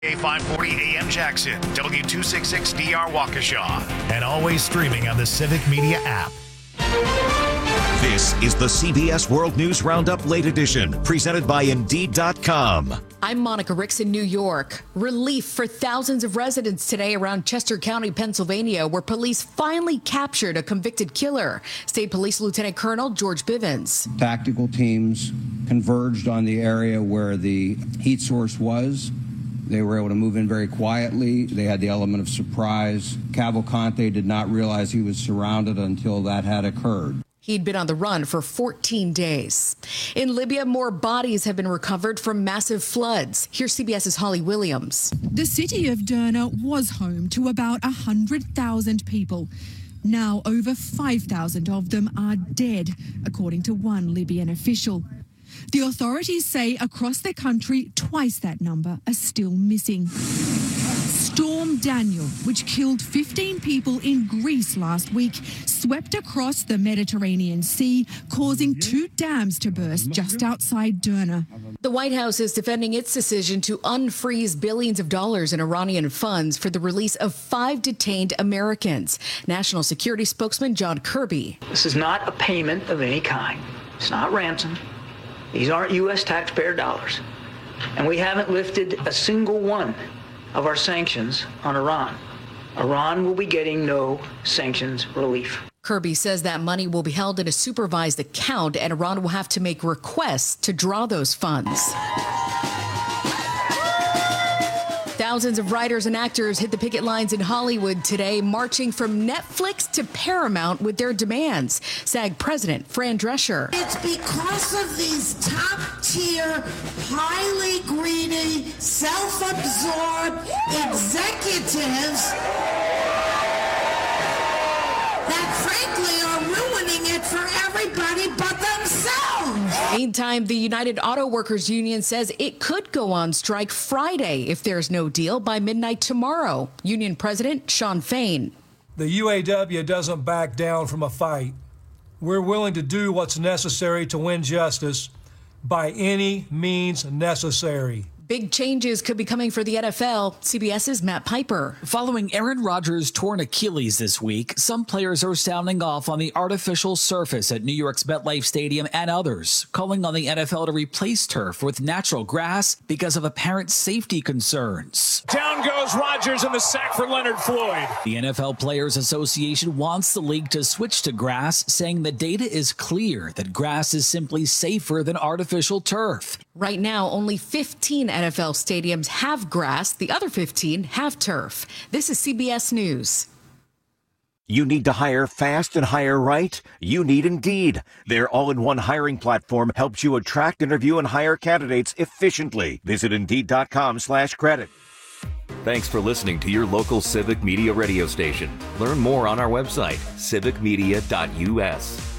A540 AM Jackson, W266DR Waukesha, and always streaming on the Civic Media app. This is the CBS World News Roundup Late Edition, presented by Indeed.com. I'm Monica Ricks in New York. Relief for thousands of residents today around Chester County, Pennsylvania, where police finally captured a convicted killer. State Police Lieutenant Colonel George Bivens. Tactical teams converged on the area where the heat source was. They were able to move in very quietly. They had the element of surprise. Cavalcante did not realize he was surrounded until that had occurred. He'd been on the run for 14 days. In Libya, more bodies have been recovered from massive floods. Here's CBS's Holly Williams. The city of Derna was home to about 100,000 people. Now over 5,000 of them are dead, according to one Libyan official. The authorities say across the country, twice that number are still missing. Storm Daniel, which killed 15 people in Greece last week, swept across the Mediterranean Sea, causing 2 dams to burst just outside Derna. The White House is defending its decision to unfreeze billions of dollars in Iranian funds for the release of 5 detained Americans. National Security spokesman John Kirby. This is not a payment of any kind. It's not ransom. These aren't U.S. taxpayer dollars. And we haven't lifted a single one of our sanctions on Iran. Iran will be getting no sanctions relief. Kirby says that money will be held in a supervised account, and Iran will have to make requests to draw those funds. Thousands of writers and actors hit the picket lines in Hollywood today, marching from Netflix to Paramount with their demands. SAG president Fran Drescher. It's because of these top-tier, highly greedy, self-absorbed executives that frankly are ruining it for everybody but themselves. Meantime, the United Auto Workers Union says it could go on strike Friday if there's no deal by midnight tomorrow. Union President Shawn Fain. The UAW doesn't back down from a fight. We're willing to do what's necessary to win justice by any means necessary. Big changes could be coming for the NFL. CBS's Matt Piper. Following Aaron Rodgers' torn Achilles this week, some players are sounding off on the artificial surface at New York's MetLife Stadium and others, calling on the NFL to replace turf with natural grass because of apparent safety concerns. Down goes Rodgers in the sack for Leonard Floyd. The NFL Players Association wants the league to switch to grass, saying the data is clear that grass is simply safer than artificial turf. Right now, only 15 NFL stadiums have grass. The other 15 have turf. This is CBS News. You need to hire fast and hire right? You need Indeed. Their all-in-one hiring platform helps you attract, interview, and hire candidates efficiently. Visit Indeed.com/credit. Thanks for listening to your local Civic Media radio station. Learn more on our website, civicmedia.us.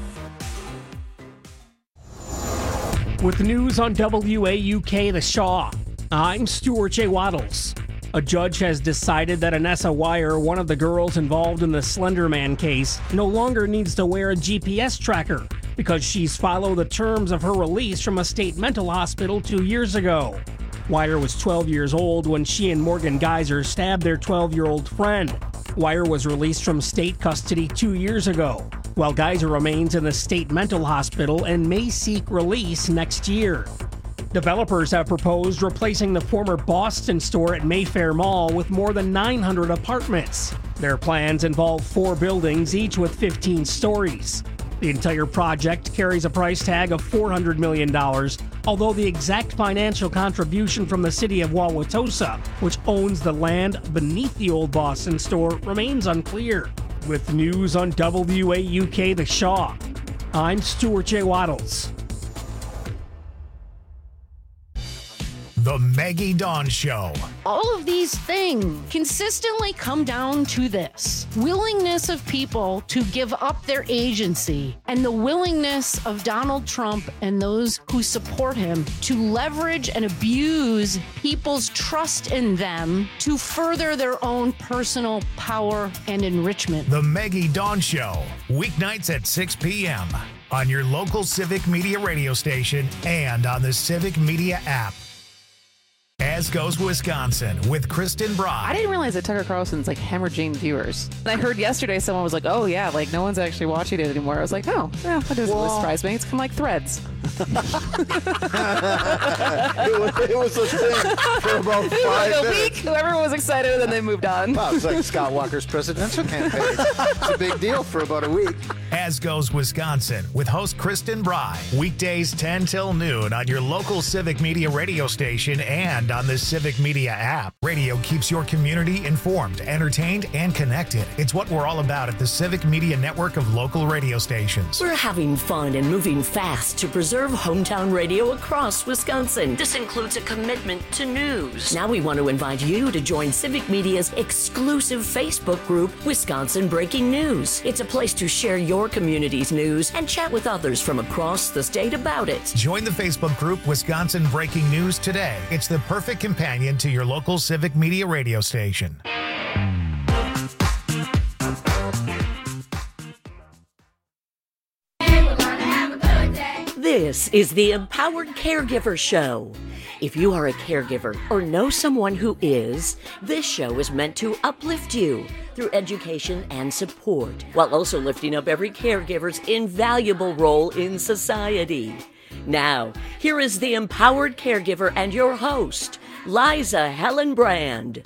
With news on WAUK The Shaw, I'm Stuart J. Waddles. A judge has decided that Anessa Wire, one of the girls involved in the Slender Man case, no longer needs to wear a GPS tracker because she's followed the terms of her release from a state mental hospital 2 years ago. Wire was 12 years old when she and Morgan Geyser stabbed their 12-year-old friend. Wire was released from state custody 2 years ago, while Geyser remains in the state mental hospital and may seek release next year. Developers have proposed replacing the former Boston store at Mayfair Mall with more than 900 apartments. Their plans involve 4 buildings, each with 15 stories. The entire project carries a price tag of $400 million, although the exact financial contribution from the city of Wauwatosa, which owns the land beneath the old Boston store, remains unclear. With news on WAUK The Shaw, I'm Stuart J. Waddles. The Maggie Dawn Show. All of these things consistently come down to this: willingness of people to give up their agency, and the willingness of Donald Trump and those who support him to leverage and abuse people's trust in them to further their own personal power and enrichment. The Maggie Dawn Show, weeknights at 6 p.m. on your local Civic Media radio station and on the Civic Media app. As Goes Wisconsin with Kristen Bry. I didn't realize that Tucker Carlson's like hemorrhaging viewers. And I heard yesterday someone was like, oh yeah, like no one's actually watching it anymore. I was like, oh, yeah, that doesn't really surprise me. It's kind of like Threads. it was a thing for about 5 like a minutes. week. Everyone was excited and then they moved on. Wow, it's like Scott Walker's presidential campaign. It's a big deal for about a week. As Goes Wisconsin with host Kristen Bry. Weekdays 10 till noon on your local Civic Media radio station and on the Civic Media app. Radio keeps your community informed, entertained, and connected. It's what we're all about at the Civic Media network of local radio stations. We're having fun and moving fast to preserve hometown radio across Wisconsin. This includes a commitment to news. Now we want to invite you to join Civic Media's exclusive Facebook group, Wisconsin Breaking News. It's a place to share your community's news and chat with others from across the state about it. Join the Facebook group Wisconsin Breaking News today. It's the perfect companion to your local Civic Media radio station. This is the Empowered Caregiver Show. If you are a caregiver or know someone who is, this show is meant to uplift you through education and support, while also lifting up every caregiver's invaluable role in society. Now, here is the Empowered Caregiver and your host, Liza Hellenbrand.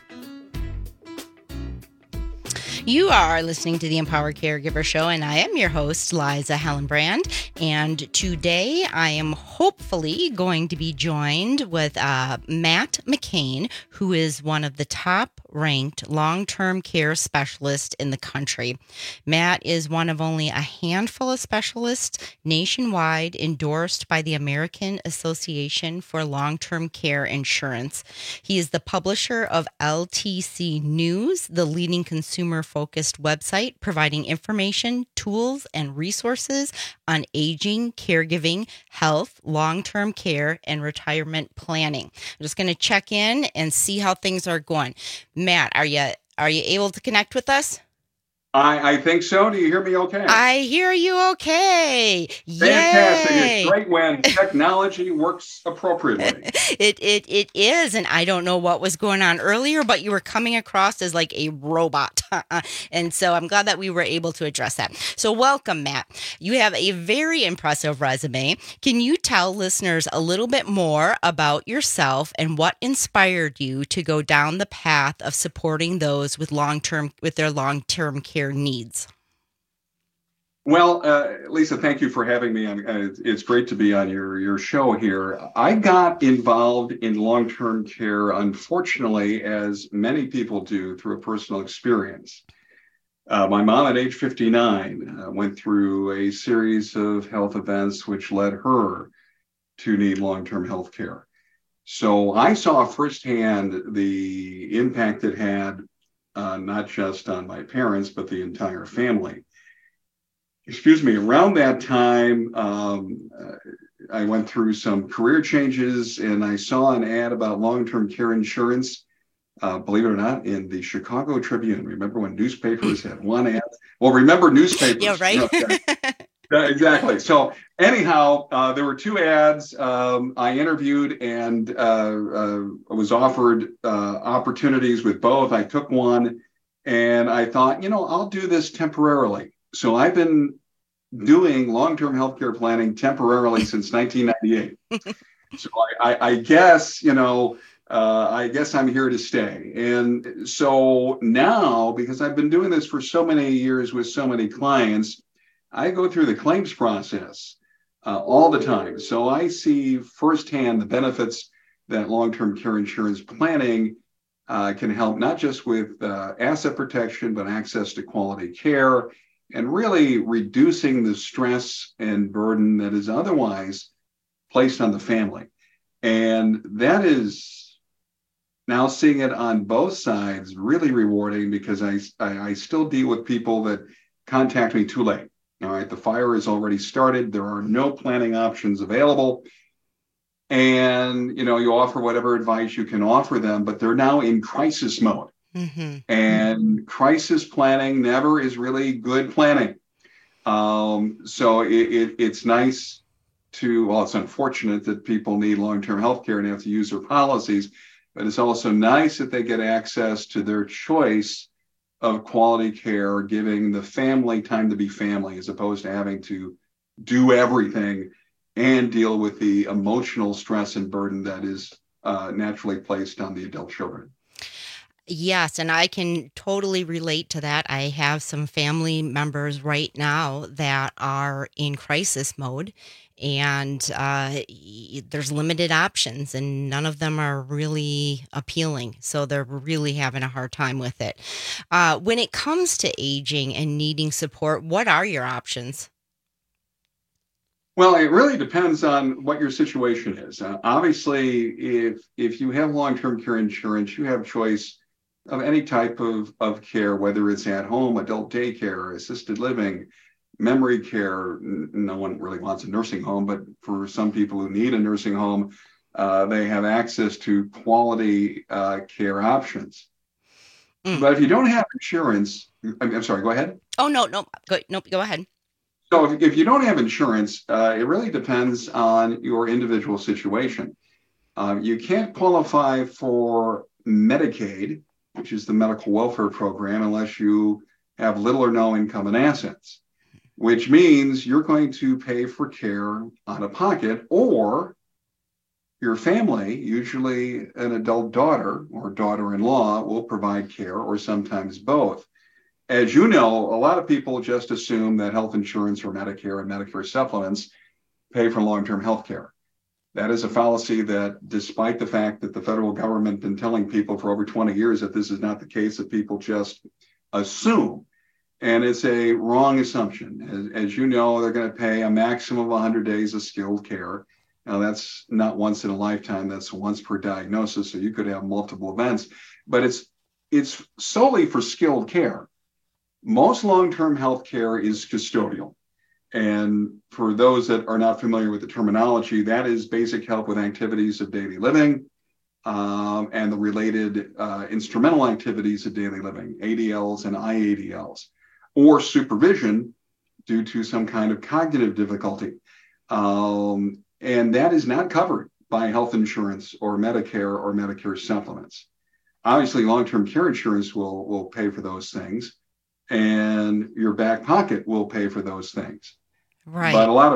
You are listening to the Empowered Caregiver Show, and I am your host, Liza Hellenbrand. And today I am hopefully going to be joined with Matt McCain, who is one of the top-ranked long-term care specialists in the country. Matt is one of only a handful of specialists nationwide endorsed by the American Association for Long-Term Care Insurance. He is the publisher of LTC News, the leading consumer-focused website providing information, tools, and resources on aging, caregiving, health, long-term care, and retirement planning. I'm just going to check in and see how things are going. Matt, are you able to connect with us? I think so. Do you hear me okay? I hear you okay. Fantastic. Yay. It's great when technology works appropriately. It is, and I don't know what was going on earlier, but you were coming across as like a robot. And so I'm glad that we were able to address that. So welcome, Matt. You have a very impressive resume. Can you tell listeners a little bit more about yourself and what inspired you to go down the path of supporting those with their long-term care needs? Well, Lisa, thank you for having me. It's great to be on your show here. I got involved in long-term care, unfortunately, as many people do, through a personal experience. My mom at age 59 went through a series of health events which led her to need long-term health care. So I saw firsthand the impact it had, not just on my parents, but the entire family. Around that time, I went through some career changes and I saw an ad about long-term care insurance, believe it or not, in the Chicago Tribune. Remember when newspapers had one ad? Well, remember newspapers. Yeah, right. Exactly. So anyhow, there were two ads. I interviewed and was offered opportunities with both. I took one and I thought, I'll do this temporarily. So I've been doing long-term healthcare planning temporarily since 1998. So I guess, I guess I'm here to stay. And so now, because I've been doing this for so many years with so many clients, I go through the claims process all the time. So I see firsthand the benefits that long-term care insurance planning can help, not just with asset protection, but access to quality care and really reducing the stress and burden that is otherwise placed on the family. And that is, now seeing it on both sides, really rewarding, because I still deal with people that contact me too late. All right, the fire has already started. There are no planning options available. And, you offer whatever advice you can offer them, but they're now in crisis mode. Mm-hmm. And crisis planning never is really good planning. So it's nice it's unfortunate that people need long-term health care and have to use their policies, but it's also nice that they get access to their choice of quality care, giving the family time to be family as opposed to having to do everything and deal with the emotional stress and burden that is naturally placed on the adult children. Yes, and I can totally relate to that. I have some family members right now that are in crisis mode, and there's limited options, and none of them are really appealing. So they're really having a hard time with it. When it comes to aging and needing support, what are your options? Well, it really depends on what your situation is. Obviously, if you have long-term care insurance, you have choice of any type of care, whether it's at home, adult daycare, assisted living, memory care. No one really wants a nursing home, but for some people who need a nursing home, they have access to quality care options. But if you don't have insurance, I'm sorry, go ahead. Oh, no, go ahead. So if you don't have insurance, it really depends on your individual situation. You can't qualify for Medicaid, which is the medical welfare program, unless you have little or no income and assets, which means you're going to pay for care out of pocket, or your family, usually an adult daughter or daughter-in-law, will provide care, or sometimes both. As you know, a lot of people just assume that health insurance or Medicare and Medicare supplements pay for long-term health care. That is a fallacy that, despite the fact that the federal government has been telling people for over 20 years that this is not the case, that people just assume. And it's a wrong assumption. As you know, they're going to pay a maximum of 100 days of skilled care. Now, that's not once in a lifetime. That's once per diagnosis. So you could have multiple events. But it's solely for skilled care. Most long-term health care is custodial. And for those that are not familiar with the terminology, that is basic help with activities of daily living and the related instrumental activities of daily living, ADLs and IADLs, or supervision due to some kind of cognitive difficulty. And that is not covered by health insurance or Medicare supplements. Obviously, long-term care insurance will pay for those things, and your back pocket will pay for those things. Right. But a lot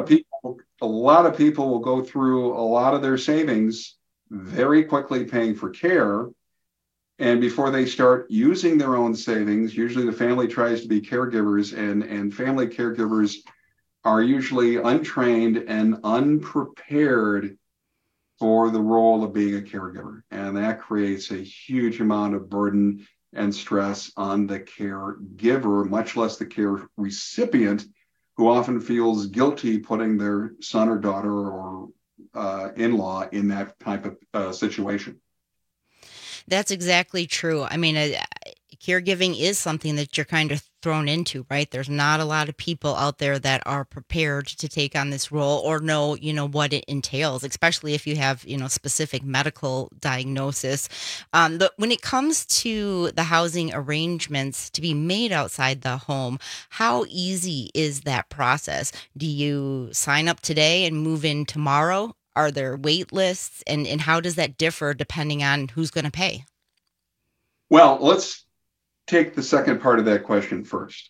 of people will go through a lot of their savings very quickly paying for care. And before they start using their own savings, usually the family tries to be caregivers, and family caregivers are usually untrained and unprepared for the role of being a caregiver. And that creates a huge amount of burden and stress on the caregiver, much less the care recipient, who often feels guilty putting their son or daughter or in-law in that type of situation. That's exactly true. I mean, caregiving is something that you're kind of thrown into, right? There's not a lot of people out there that are prepared to take on this role or know, what it entails, especially if you have, specific medical diagnosis. When it comes to the housing arrangements to be made outside the home, how easy is that process? Do you sign up today and move in tomorrow? Are there wait lists? And how does that differ depending on who's going to pay? Well, let's take the second part of that question first.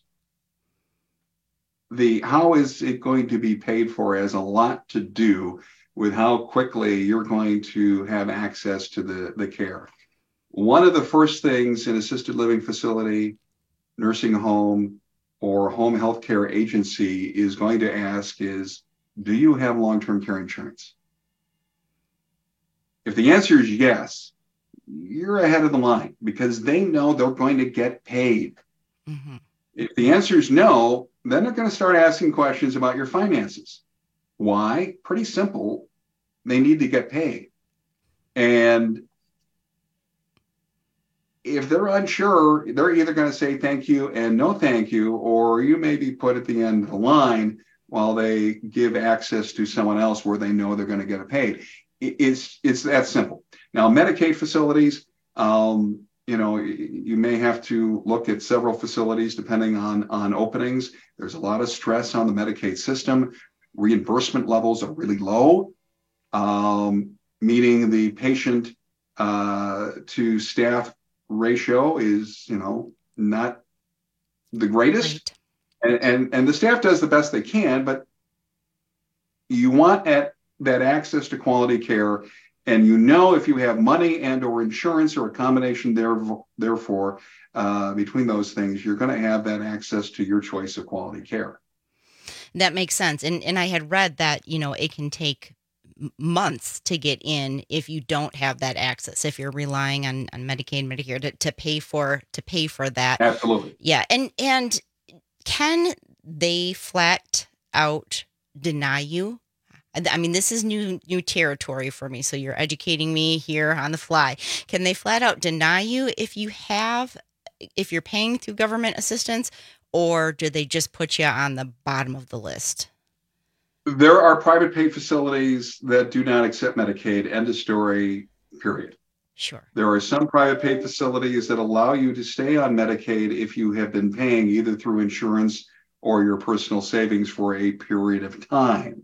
How is it going to be paid for has a lot to do with how quickly you're going to have access to the care. One of the first things an assisted living facility, nursing home, or home health care agency is going to ask is, do you have long-term care insurance? If the answer is yes, you're ahead of the line because they know they're going to get paid. Mm-hmm. If the answer is no, then they're going to start asking questions about your finances. Why? Pretty simple. They need to get paid. And if they're unsure, they're either going to say thank you and no thank you, or you may be put at the end of the line while they give access to someone else where they know they're going to get paid. It's that simple. Now, Medicaid facilities, you may have to look at several facilities depending on openings. There's a lot of stress on the Medicaid system. reimbursement levels are really low, meaning the patient to staff ratio is, not the greatest. And the staff does the best they can, but you want that access to quality care. And if you have money and or insurance or a combination therefore, between those things, you're going to have that access to your choice of quality care. That makes sense. And I had read that, it can take months to get in if you don't have that access, if you're relying on Medicaid, Medicare to pay for that. Absolutely. Yeah. And can they flat out deny you? I mean, this is new territory for me. So you're educating me here on the fly. Can they flat out deny you if you're paying through government assistance, or do they just put you on the bottom of the list? There are private pay facilities that do not accept Medicaid. End of story, period. Sure. There are some private pay facilities that allow you to stay on Medicaid if you have been paying either through insurance or your personal savings for a period of time.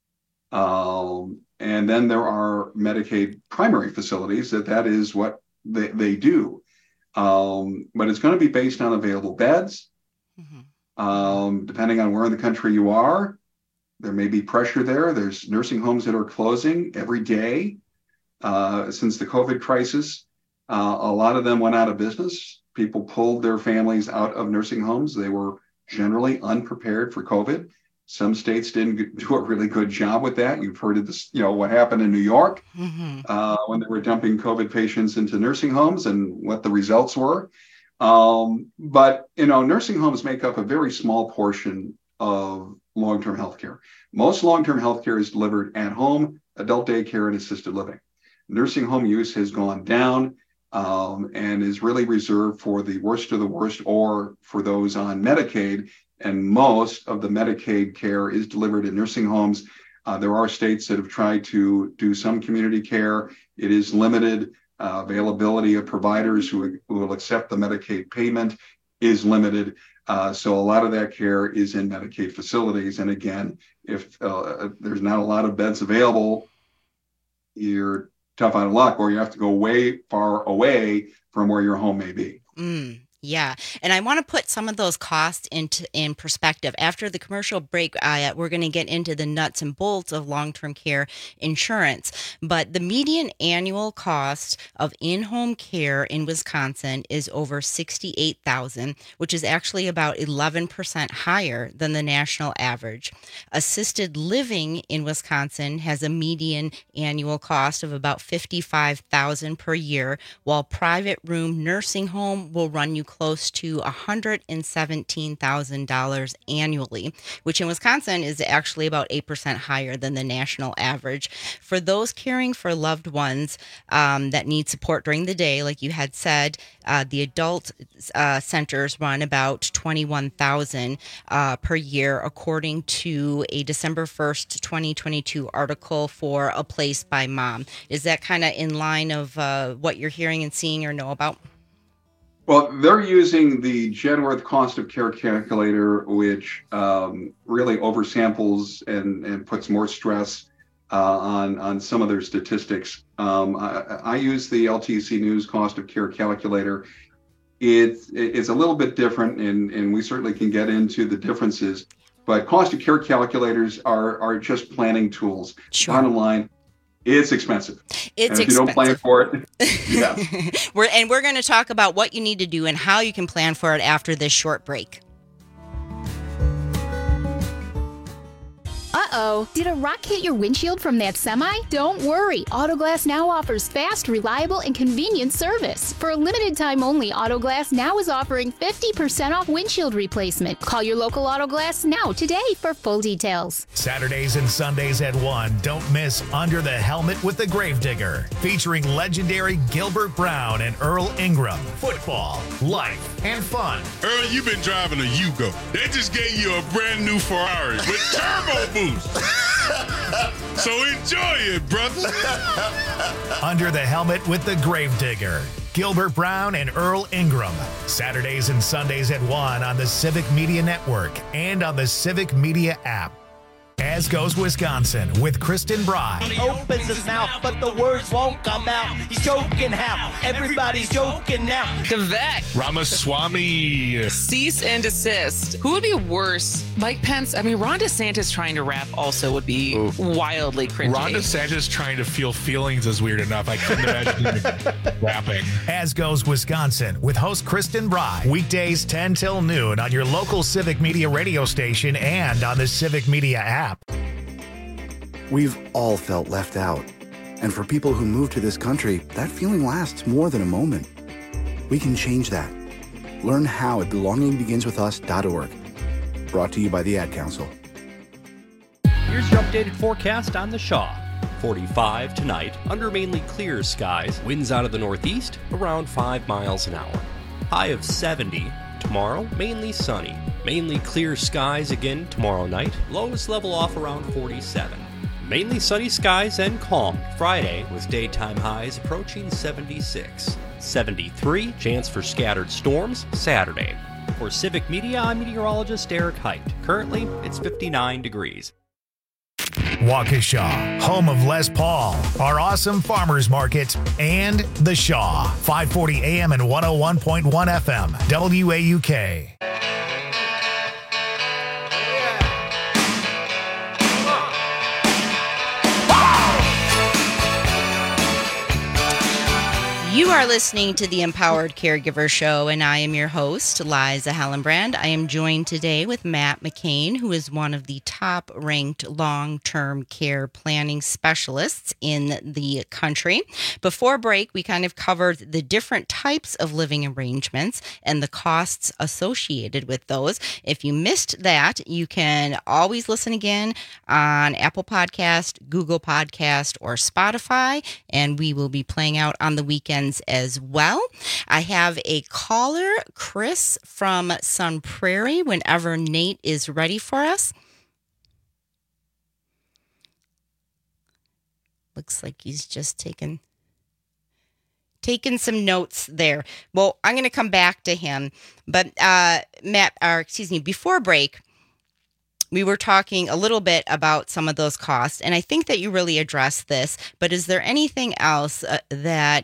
And then there are Medicaid primary facilities that is what they do. But it's going to be based on available beds. Mm-hmm. Depending on where in the country you are, there may be pressure there. There's nursing homes that are closing every day since the COVID crisis. A lot of them went out of business. People pulled their families out of nursing homes. They were generally unprepared for COVID. Some states didn't do a really good job with that. You've heard of this, what happened in New York when they were dumping COVID patients into nursing homes and what the results were. But nursing homes make up a very small portion of long-term health care. Most long-term health care is delivered at home, adult daycare, and assisted living. Nursing home use has gone down and is really reserved for the worst of the worst or for those on Medicaid. And most of the Medicaid care is delivered in nursing homes. There are states that have tried to do some community care. It is limited. Availability of providers who will accept the Medicaid payment is limited. So a lot of that care is in Medicaid facilities. And again, if there's not a lot of beds available, you're tough out of luck, or you have to go way far away from where your home may be. Yeah. And I want to put some of those costs in perspective. After the commercial break, we're going to get into the nuts and bolts of long-term care insurance. But the median annual cost of in-home care in Wisconsin is over $68,000, which is actually about 11% higher than the national average. Assisted living in Wisconsin has a median annual cost of about $55,000 per year, while private room nursing home will run you close to $117,000 annually, which in Wisconsin is actually about 8% higher than the national average. For those caring for loved ones that need support during the day, like you had said, the adult centers run about $21,000 per year, according to a December 1st, 2022 article for A Place by Mom. Is that kind of in line of what you're hearing and seeing or know about? Well, they're using the Genworth cost of care calculator, which really oversamples and puts more stress on some of their statistics. I use the LTC News cost of care calculator. It's a little bit different, and we certainly can get into the differences. But cost of care calculators are just planning tools. Sure. Bottom line, it's expensive. It's expensive. If you don't plan for it, yeah. We're going to talk about what you need to do and how you can plan for it after this short break. Uh-oh, did a rock hit your windshield from that semi? Don't worry, Autoglass Now offers fast, reliable, and convenient service. For a limited time only, Autoglass Now is offering 50% off windshield replacement. Call your local Autoglass Now today for full details. Saturdays and Sundays at 1, don't miss Under the Helmet with the Gravedigger, featuring legendary Gilbert Brown and Earl Ingram. Football, life, and fun. Earl, you've been driving a Yugo. They just gave you a brand new Ferrari with turbo boost. So enjoy it, brother. Under the Helmet with the Gravedigger, Gilbert Brown and Earl Ingram. Saturdays and Sundays at 1 on the Civic Media Network and on the Civic Media app. As Goes Wisconsin with Kristen Bry. He opens his mouth, but the words won't come out. He's joking how? Everybody's joking now. Quebec. Ramaswamy. Cease and desist. Who would be worse? Mike Pence? I mean, Ron DeSantis trying to rap also would be wildly cringy. Ron DeSantis trying to feel feelings is weird enough. I couldn't imagine him rapping. As Goes Wisconsin with host Kristen Bry. Weekdays 10 till noon on your local Civic Media radio station and on the Civic Media app. We've all felt left out. And for people who move to this country, that feeling lasts more than a moment. We can change that. Learn how at belongingbeginswithus.org. Brought to you by the Ad Council. Here's your updated forecast on the Shaw. 45 tonight, under mainly clear skies. Winds out of the northeast, around 5 miles an hour. High of 70. Tomorrow, mainly sunny. Mainly clear skies again tomorrow night. Lows level off around 47. Mainly sunny skies and calm. Friday, with daytime highs approaching 76. 73, chance for scattered storms Saturday. For Civic Media, I'm meteorologist Eric Height. Currently, it's 59 degrees. Waukesha, home of Les Paul, our awesome farmers market, and The Shaw, 540 AM and 101.1 FM, WAUK. You are listening to the Empowered Caregiver Show, and I am your host, Liza Hallenbrand. I am joined today with Matt McCain, who is one of the top-ranked long-term care planning specialists in the country. Before break, we kind of covered the different types of living arrangements and the costs associated with those. If you missed that, you can always listen again on Apple Podcast, Google Podcast, or Spotify, and we will be playing out on the weekend as well. I have a caller, Chris from Sun Prairie, whenever Nate is ready for us. Looks like he's just taking some notes there. Well, I'm going to come back to him. But before break, we were talking a little bit about some of those costs, and I think that you really addressed this, but is there anything else that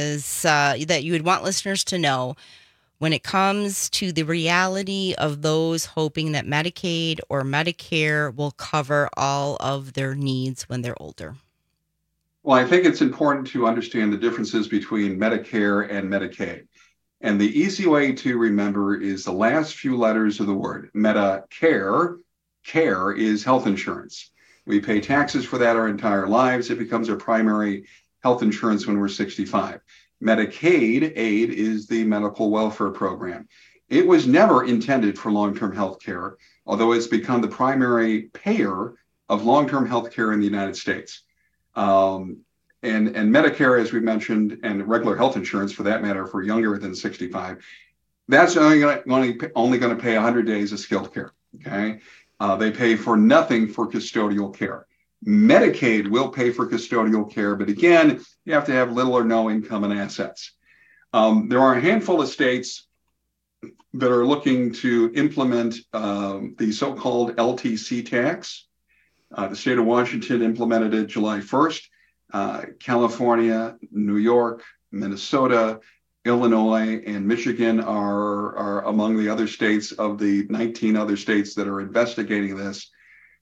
you would want listeners to know when it comes to the reality of those hoping that Medicaid or Medicare will cover all of their needs when they're older? Well, I think it's important to understand the differences between Medicare and Medicaid. And the easy way to remember is the last few letters of the word. Medicare. Care is health insurance. We pay taxes for that our entire lives. It becomes our primary health insurance when we're 65. Medicaid, aid, is the medical welfare program. It was never intended for long-term health care, although it's become the primary payer of long-term health care in the United States. And Medicare, as we mentioned, and regular health insurance, for that matter, for younger than 65, that's only going to pay 100 days of skilled care, okay? They pay for nothing for custodial care. Medicaid will pay for custodial care, but again, you have to have little or no income and assets. There are a handful of states that are looking to implement the so-called LTC tax. The state of Washington implemented it July 1st. California, New York, Minnesota, Illinois, and Michigan are among the other states of the 19 other states that are investigating this.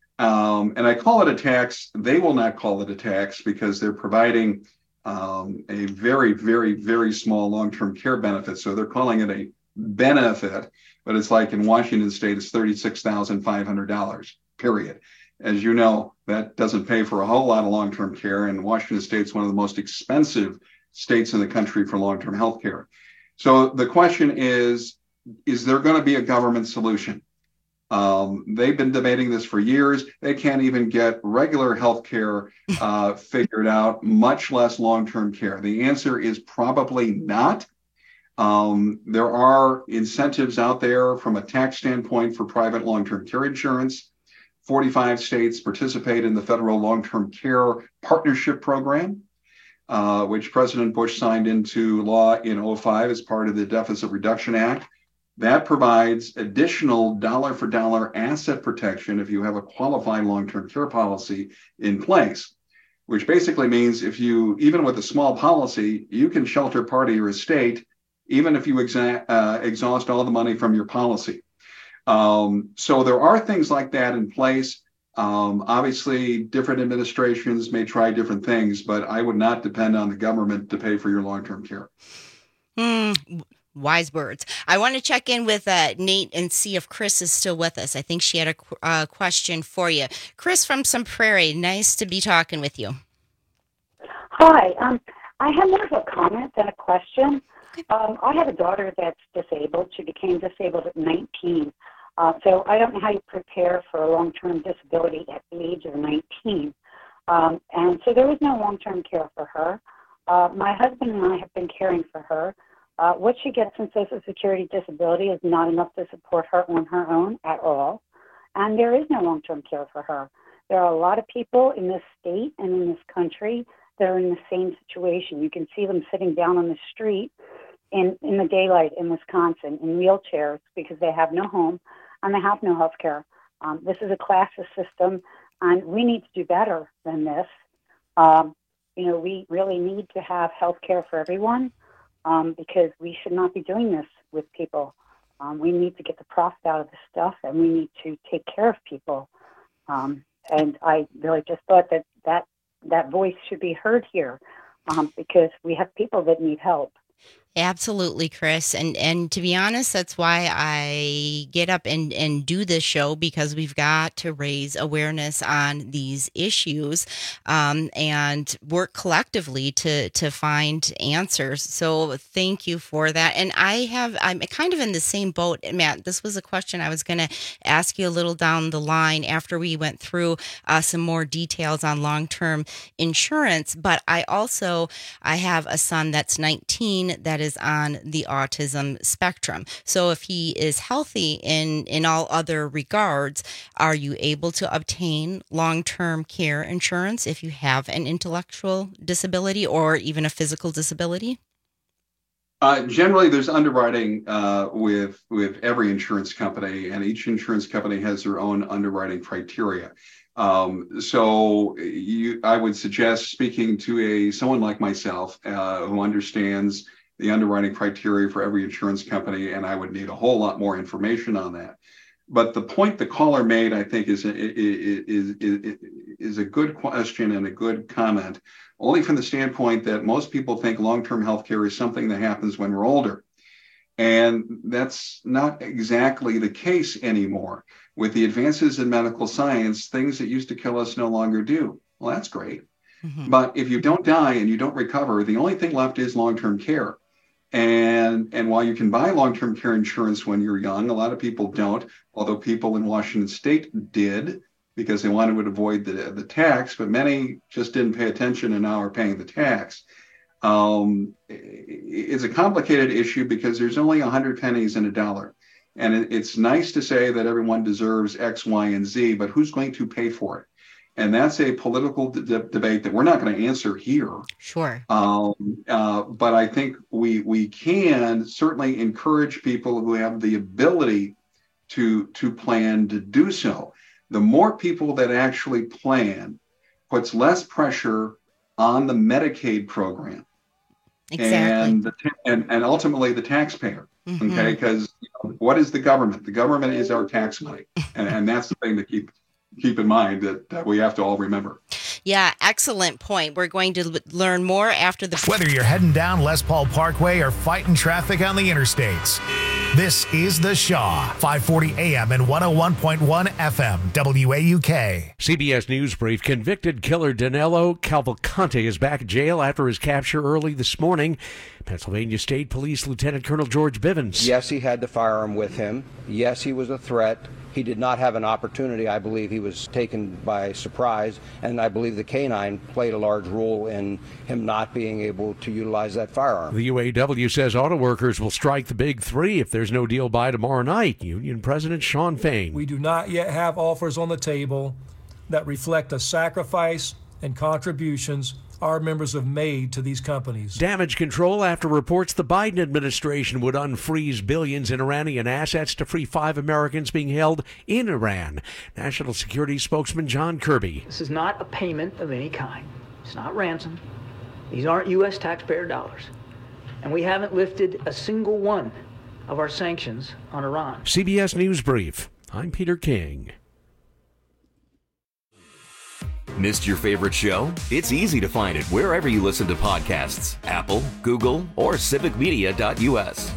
And I call it a tax. They will not call it a tax because they're providing a very, very, very small long-term care benefit. So they're calling it a benefit, but it's like in Washington state, it's $36,500, period. As you know, that doesn't pay for a whole lot of long-term care, and Washington state's one of the most expensive states in the country for long-term health care. So the question is there going to be a government solution? They've been debating this for years. They can't even get regular health care figured out, much less long-term care. The answer is probably not. There are incentives out there from a tax standpoint for private long-term care insurance. 45 states participate in the federal long-term care partnership program, which President Bush signed into law in 2005 as part of the Deficit Reduction Act. that provides additional dollar-for-dollar asset protection if you have a qualified long-term care policy in place, which basically means if you, even with a small policy, you can shelter part of your estate, even if you exhaust all the money from your policy. So there are things like that in place. Obviously, different administrations may try different things, but I would not depend on the government to pay for your long-term care. Wise words. I want to check in with Nate and see if Chris is still with us. I think she had a question for you. Chris from Sun Prairie, nice to be talking with you. Hi. I have more of a comment than a question. I have a daughter that's disabled. She became disabled at 19. So I don't know how you prepare for a long-term disability at the age of 19. And so there was no long-term care for her. My husband and I have been caring for her. What she gets in Social Security disability is not enough to support her on her own at all. And there is no long-term care for her. There are a lot of people in this state and in this country that are in the same situation. You can see them sitting down on the street in the daylight in Wisconsin in wheelchairs because they have no home and they have no health care. This is a classist system, and we need to do better than this. We really need to have health care for everyone because we should not be doing this with people. We need to get the profit out of this stuff, and we need to take care of people. And I really just thought that voice should be heard here because we have people that need help. Absolutely, Chris. And to be honest, that's why I get up and do this show, because we've got to raise awareness on these issues and work collectively to find answers. So thank you for that. And I'm kind of in the same boat, Matt. This was a question I was going to ask you a little down the line after we went through some more details on long-term insurance. But I have a son that's 19 that is on the autism spectrum. So if he is healthy in all other regards, are you able to obtain long-term care insurance if you have an intellectual disability or even a physical disability? Generally, there's underwriting with every insurance company, and each insurance company has their own underwriting criteria. So I would suggest speaking to someone like myself who understands the underwriting criteria for every insurance company, and I would need a whole lot more information on that. But the point the caller made, I think, is a good question and a good comment, only from the standpoint that most people think long-term health care is something that happens when we're older. And that's not exactly the case anymore. With the advances in medical science, things that used to kill us no longer do. Well, that's great. Mm-hmm. But if you don't die and you don't recover, the only thing left is long-term care. And while you can buy long-term care insurance when you're young, a lot of people don't, although people in Washington State did because they wanted to avoid the tax, but many just didn't pay attention and now are paying the tax. It's a complicated issue because there's only 100 pennies in a dollar. And it's nice to say that everyone deserves X, Y, and Z, but who's going to pay for it? And that's a political debate that we're not going to answer here. Sure. But I think we can certainly encourage people who have the ability to plan to do so. The more people that actually plan puts less pressure on the Medicaid program. Exactly. And ultimately the taxpayer. Mm-hmm. Okay, because what is the government? The government is our tax money. And that's the thing to keep in mind that we have to all remember. Yeah, excellent point. We're going to learn more after the... Whether you're heading down Les Paul Parkway or fighting traffic on the interstates, this is The Shaw, 540 AM and 101.1 FM, WAUK. CBS News Brief. Convicted killer Danilo Cavalcante is back in jail after his capture early this morning. Pennsylvania State Police Lieutenant Colonel George Bivens. Yes, he had the firearm with him. Yes, he was a threat. He did not have an opportunity. I believe he was taken by surprise, and I believe the canine played a large role in him not being able to utilize that firearm. The UAW says auto workers will strike the big three if there's no deal by tomorrow night. Union President Shawn Fain. We do not yet have offers on the table that reflect a sacrifice and contributions our members have made to these companies. Damage control after reports the Biden administration would unfreeze billions in Iranian assets to free 5 Americans being held in Iran. National Security spokesman John Kirby. This is not a payment of any kind. It's not ransom. These aren't U.S. taxpayer dollars. And we haven't lifted a single one of our sanctions on Iran. CBS News Brief. I'm Peter King. Missed your favorite show? It's easy to find it wherever you listen to podcasts. Apple, Google, or civicmedia.us.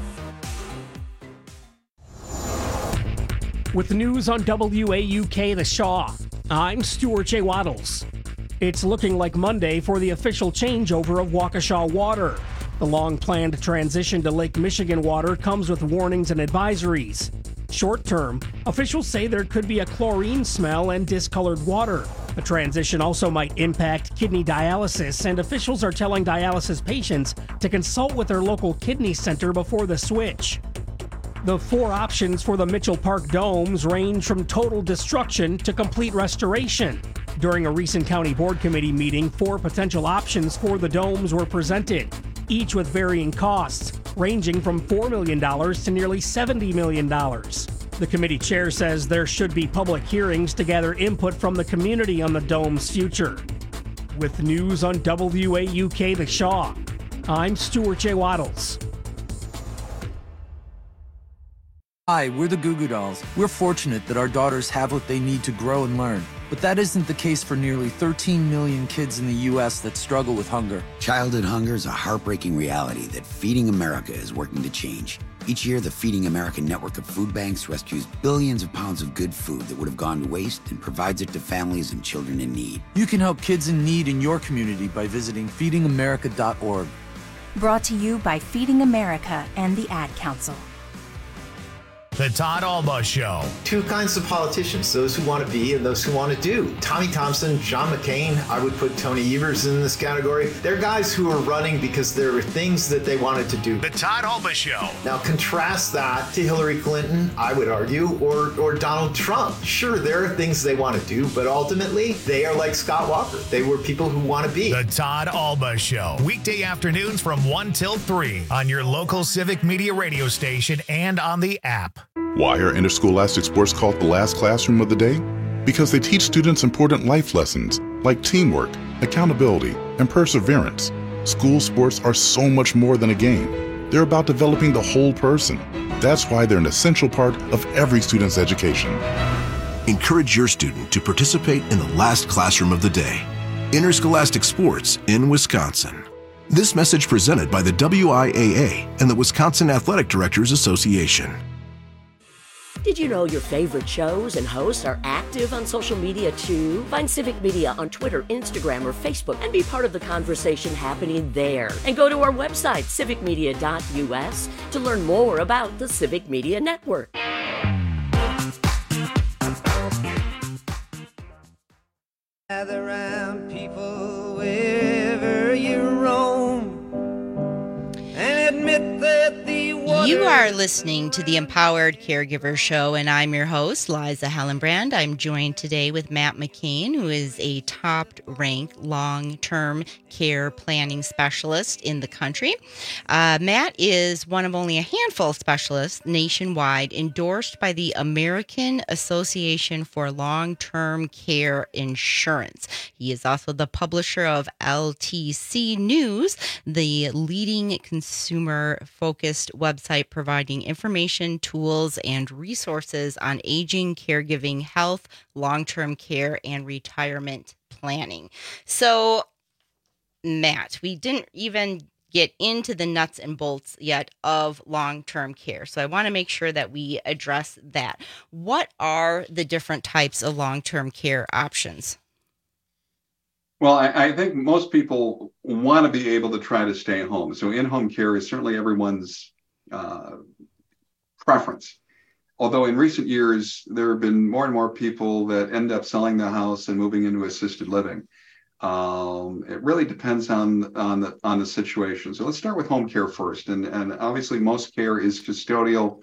With the news on WAUK The Shaw, I'm Stuart J. Waddles. It's looking like Monday for the official changeover of Waukesha Water. The long-planned transition to Lake Michigan water comes with warnings and advisories. Short term, officials say there could be a chlorine smell and discolored water. The transition also might impact kidney dialysis, and officials are telling dialysis patients to consult with their local kidney center before the switch. The 4 options for the Mitchell Park domes range from total destruction to complete restoration. During a recent county board committee meeting, 4 potential options for the domes were presented, each with varying costs, ranging from $4 million to nearly $70 million. The committee chair says there should be public hearings to gather input from the community on the dome's future. With news on WAUK The Shaw, I'm Stuart J. Waddles. Hi, we're the Goo Goo Dolls. We're fortunate that our daughters have what they need to grow and learn. But that isn't the case for nearly 13 million kids in the U.S. that struggle with hunger. Childhood hunger is a heartbreaking reality that Feeding America is working to change. Each year, the Feeding America network of food banks rescues billions of pounds of good food that would have gone to waste and provides it to families and children in need. You can help kids in need in your community by visiting feedingamerica.org. Brought to you by Feeding America and the Ad Council. The Todd Alba Show. 2 kinds of politicians, those who want to be and those who want to do. Tommy Thompson, John McCain, I would put Tony Evers in this category. They're guys who are running because there are things that they wanted to do. The Todd Alba Show. Now contrast that to Hillary Clinton, I would argue, or Donald Trump. Sure, there are things they want to do, but ultimately, they are like Scott Walker. They were people who want to be. The Todd Alba Show. Weekday afternoons from 1 till 3 on your local Civic Media radio station and on the app. Why are interscholastic sports called the last classroom of the day? Because they teach students important life lessons like teamwork, accountability, and perseverance. School sports are so much more than a game. They're about developing the whole person. That's why they're an essential part of every student's education. Encourage your student to participate in the last classroom of the day. Interscholastic sports in Wisconsin. This message presented by the WIAA and the Wisconsin Athletic Directors Association. Did you know your favorite shows and hosts are active on social media too? Find Civic Media on Twitter, Instagram, or Facebook and be part of the conversation happening there. And go to our website, civicmedia.us, to learn more about the Civic Media Network. Gather around people wherever you roam and admit that the You are listening to the Empowered Caregiver Show, and I'm your host, Liza Hallenbrand. I'm joined today with Matt McCain, who is a top-ranked long-term care planning specialist in the country. Matt is one of only a handful of specialists nationwide endorsed by the American Association for Long-Term Care Insurance. He is also the publisher of LTC News, the leading consumer-focused website providing information, tools, and resources on aging, caregiving, health, long-term care, and retirement planning. So, Matt, we didn't even get into the nuts and bolts yet of long-term care. So I want to make sure that we address that. What are the different types of long-term care options? Well, I think most people want to be able to try to stay home. So in-home care is certainly everyone's preference. Although in recent years, there have been more and more people that end up selling their house and moving into assisted living. It really depends on the situation. So let's start with home care first. And obviously most care is custodial.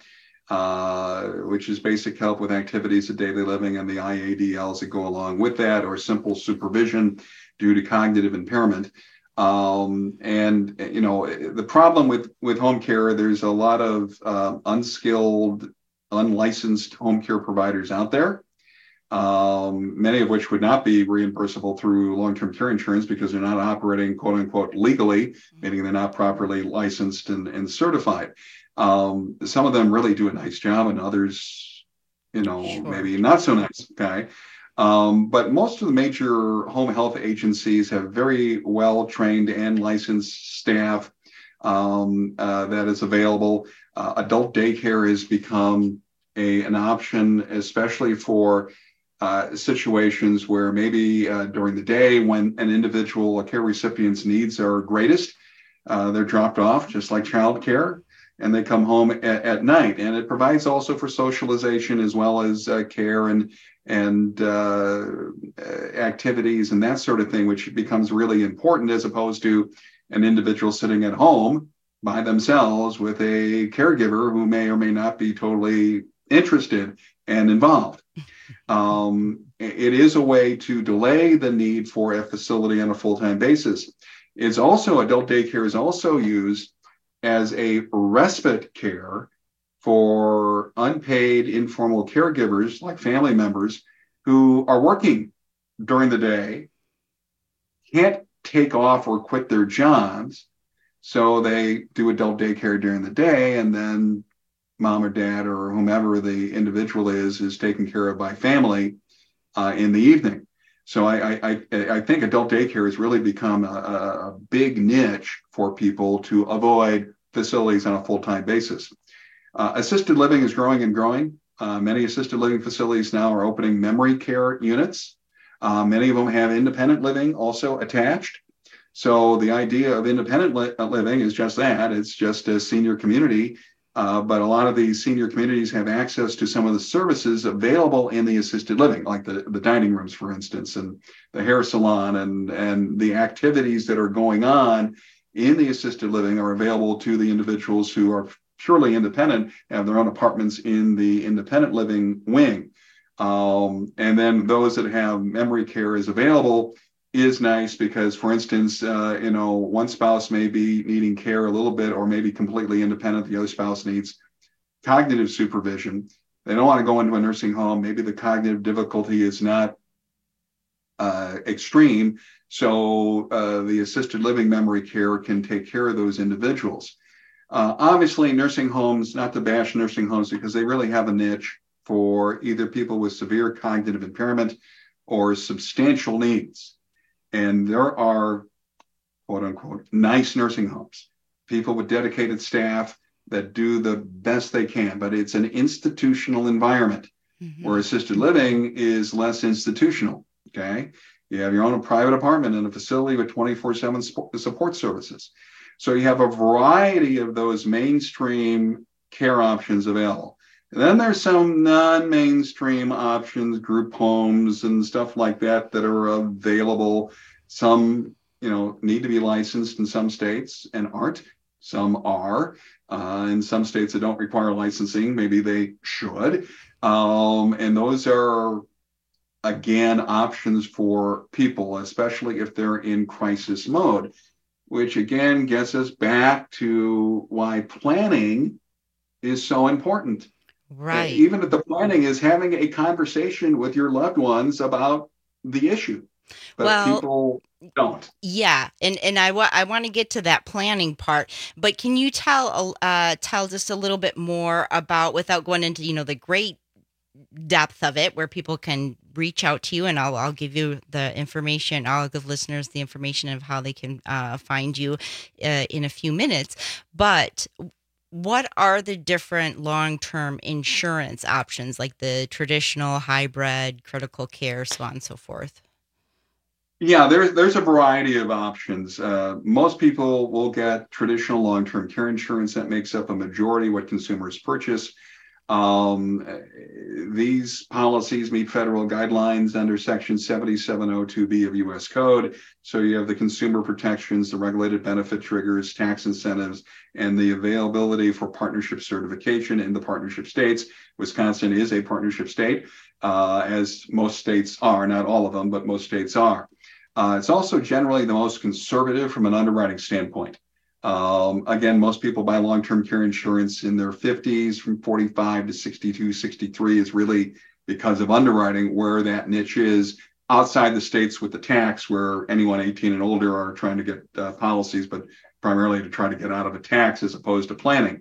which is basic help with activities of daily living, and the IADLs that go along with that, or simple supervision due to cognitive impairment. And the problem with home care, there's a lot of unskilled, unlicensed home care providers out there, many of which would not be reimbursable through long-term care insurance because they're not operating, quote unquote, legally, meaning they're not properly licensed and certified. Some of them really do a nice job, and others, maybe not so nice. Okay. But most of the major home health agencies have very well-trained and licensed staff that is available. Adult daycare has become an option, especially for situations where maybe during the day when an individual, a care recipient's needs are greatest, they're dropped off just like childcare, and they come home at night. And it provides also for socialization as well as care and activities and that sort of thing, which becomes really important as opposed to an individual sitting at home by themselves with a caregiver who may or may not be totally interested and involved. It is a way to delay the need for a facility on a full-time basis. It's also, adult daycare is also used as a respite care for unpaid informal caregivers like family members who are working during the day, can't take off or quit their jobs, so they do adult daycare during the day, and then mom or dad or whomever the individual is taken care of by family in the evening. So I think adult daycare has really become a big niche for people to avoid facilities on a full-time basis. Assisted living is growing and growing. Many assisted living facilities now are opening memory care units. Many of them have independent living also attached. So the idea of independent living is just that. It's just a senior community. But a lot of these senior communities have access to some of the services available in the assisted living, like the dining rooms, for instance, and the hair salon, and the activities that are going on in the assisted living are available to the individuals who are purely independent, have their own apartments in the independent living wing. And then those that have memory care is available is nice because, for instance, one spouse may be needing care a little bit or maybe completely independent. The other spouse needs cognitive supervision. They don't want to go into a nursing home. Maybe the cognitive difficulty is not extreme. So the assisted living memory care can take care of those individuals. Obviously, nursing homes, not to bash nursing homes, because they really have a niche for either people with severe cognitive impairment or substantial needs. And there are, quote unquote, nice nursing homes, people with dedicated staff that do the best they can, but it's an institutional environment where assisted living is less institutional. Okay. You have your own private apartment in a facility with 24/7 support services. So you have a variety of those mainstream care options available. And then there's some non-mainstream options, group homes and stuff like that are available. Some, need to be licensed in some states and aren't. Some are. In some states that don't require licensing, maybe they should. And those are, again, options for people, especially if they're in crisis mode, which again gets us back to why planning is so important. Right. Even if the planning is having a conversation with your loved ones about the issue, but people don't. Yeah, and I want to get to that planning part, but can you tell just a little bit more about, without going into the great depth of it, where people can reach out to you, and I'll give you the information. I'll give listeners the information of how they can find you in a few minutes, but what are the different long-term insurance options, like the traditional, hybrid, critical care, so on and so forth? Yeah, there's a variety of options. Most people will get traditional long-term care insurance. That makes up a majority of what consumers purchase. These policies meet federal guidelines under Section 7702B of U.S. Code. So you have the consumer protections, the regulated benefit triggers, tax incentives, and the availability for partnership certification in the partnership states. Wisconsin is a partnership state, as most states are, not all of them, but most states are. It's also generally the most conservative from an underwriting standpoint. Again, most people buy long-term care insurance in their 50s. From 45 to 62, 63 is really because of underwriting, where that niche is. Outside the states with the tax, where anyone 18 and older are trying to get policies, but primarily to try to get out of a tax as opposed to planning.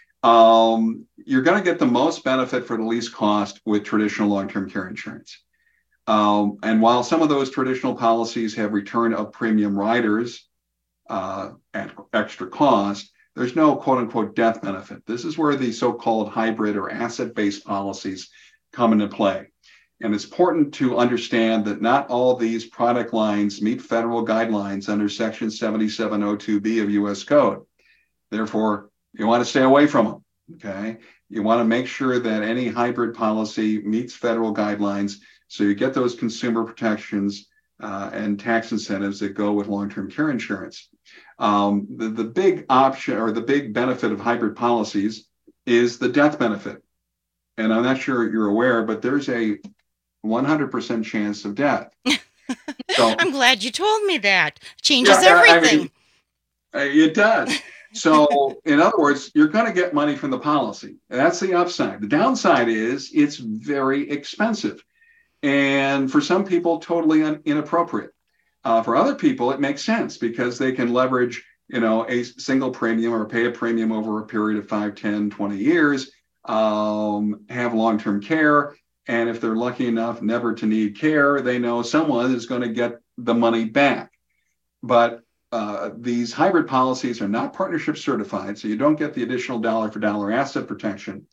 You're going to get the most benefit for the least cost with traditional long-term care insurance. And while some of those traditional policies have return of premium riders, at extra cost, there's no quote unquote death benefit. This is where the so-called hybrid or asset-based policies come into play. And it's important to understand that not all these product lines meet federal guidelines under Section 7702B of U.S. Code. Therefore, you want to stay away from them, okay? You want to make sure that any hybrid policy meets federal guidelines so you get those consumer protections and tax incentives that go with long-term care insurance. The big option or the big benefit of hybrid policies is the death benefit. And I'm not sure you're aware, but there's a 100% chance of death. So, I'm glad you told me that. Changes everything. I mean, it does. So in other words, you're going to get money from the policy. That's the upside. The downside is it's very expensive. And for some people, totally inappropriate. For other people, it makes sense because they can leverage, a single premium or pay a premium over a period of 5, 10, 20 years, have long-term care. And if they're lucky enough never to need care, they know someone is going to get the money back. But these hybrid policies are not partnership certified, so you don't get the additional dollar for dollar asset protection.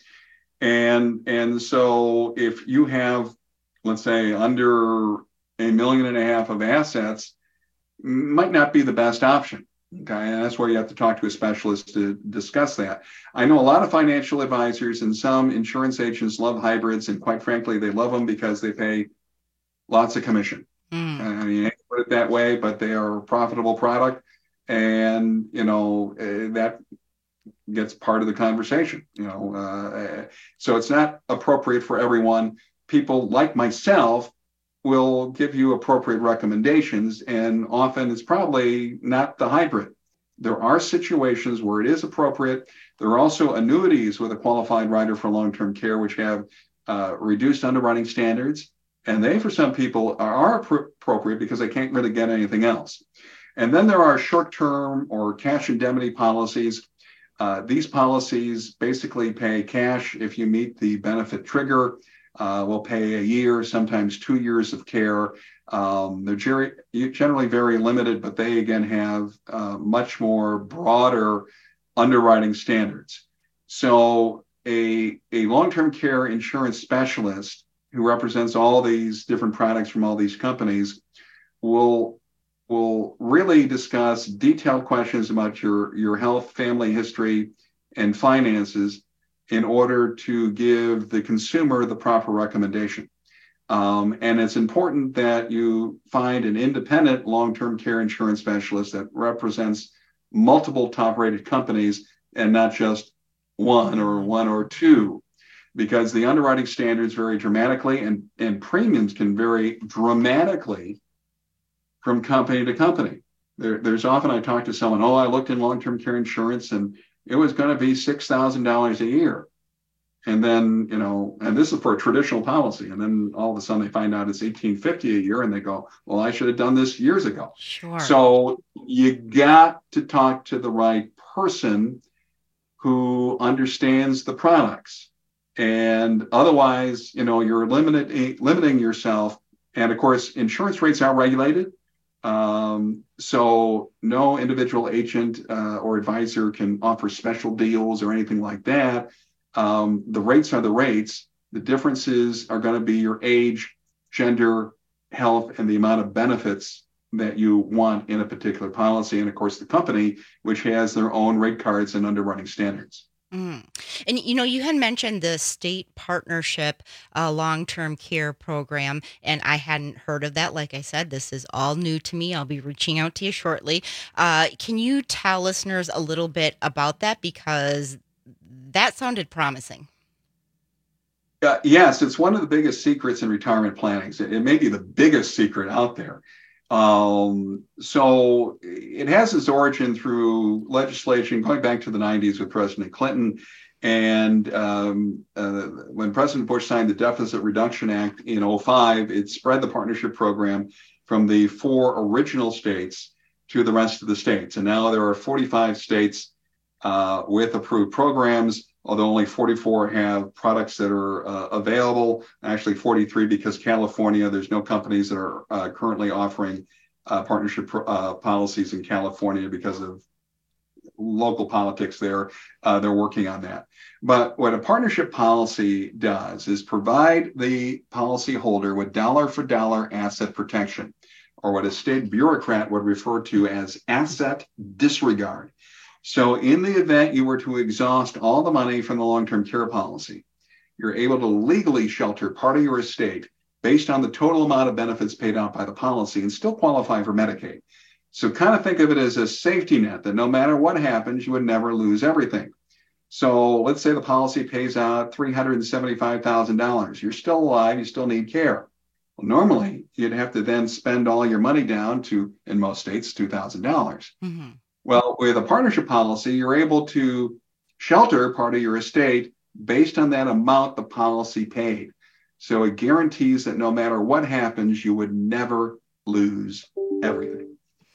And so if you have, let's say, under $1.5 million of assets, might not be the best option. Okay, and that's where you have to talk to a specialist to discuss that. I know a lot of financial advisors and some insurance agents love hybrids, and quite frankly, they love them because they pay lots of commission. I mean, I put it that way, but they are a profitable product, and that gets part of the conversation. So it's not appropriate for everyone. People like myself will give you appropriate recommendations, and often it's probably not the hybrid. There are situations where it is appropriate. There are also annuities with a qualified rider for long-term care, which have reduced underwriting standards, and they, for some people, are appropriate because they can't really get anything else. And then there are short-term or cash indemnity policies. These policies basically pay cash if you meet the benefit trigger. Will pay a year, sometimes 2 years of care. They're generally very limited, but they again have much more broader underwriting standards. So a long-term care insurance specialist who represents all these different products from all these companies will really discuss detailed questions about your health, family history, and finances in order to give the consumer the proper recommendation. And it's important that you find an independent long-term care insurance specialist that represents multiple top-rated companies and not just one or two, because the underwriting standards vary dramatically and premiums can vary dramatically from company to company. There's often I talk to someone, I looked in long-term care insurance and it was going to be $6,000 a year. And then, and this is for a traditional policy. And then all of a sudden they find out it's $1,850 a year and they go, well, I should have done this years ago. Sure. So you got to talk to the right person who understands the products. And otherwise, you're limiting yourself. And of course, insurance rates are regulated. So no individual agent or advisor can offer special deals or anything like that. The rates are the rates. The differences are going to be your age, gender, health, and the amount of benefits that you want in a particular policy. And of course, the company, which has their own rate cards and underwriting standards. And, you had mentioned the state partnership long-term care program, and I hadn't heard of that. Like I said, this is all new to me. I'll be reaching out to you shortly. Can you tell listeners a little bit about that? Because that sounded promising. Yes, it's one of the biggest secrets in retirement planning. It may be the biggest secret out there. So it has its origin through legislation going back to the 90s with President Clinton. And when President Bush signed the Deficit Reduction Act in 2005, it spread the partnership program from the 4 original states to the rest of the states. And now there are 45 states with approved programs, although only 44 have products that are available, actually 43 because California, there's no companies that are currently offering partnership policies in California because of local politics there. They're working on that. But what a partnership policy does is provide the policyholder with dollar-for-dollar asset protection, or what a state bureaucrat would refer to as asset disregard. So in the event you were to exhaust all the money from the long-term care policy, you're able to legally shelter part of your estate based on the total amount of benefits paid out by the policy and still qualify for Medicaid. So kind of think of it as a safety net that no matter what happens, you would never lose everything. So let's say the policy pays out $375,000. You're still alive, you still need care. Well, normally you'd have to then spend all your money down to, in most states, $2,000. Mm-hmm. Well, with a partnership policy, you're able to shelter part of your estate based on that amount the policy paid. So it guarantees that no matter what happens, you would never lose everything.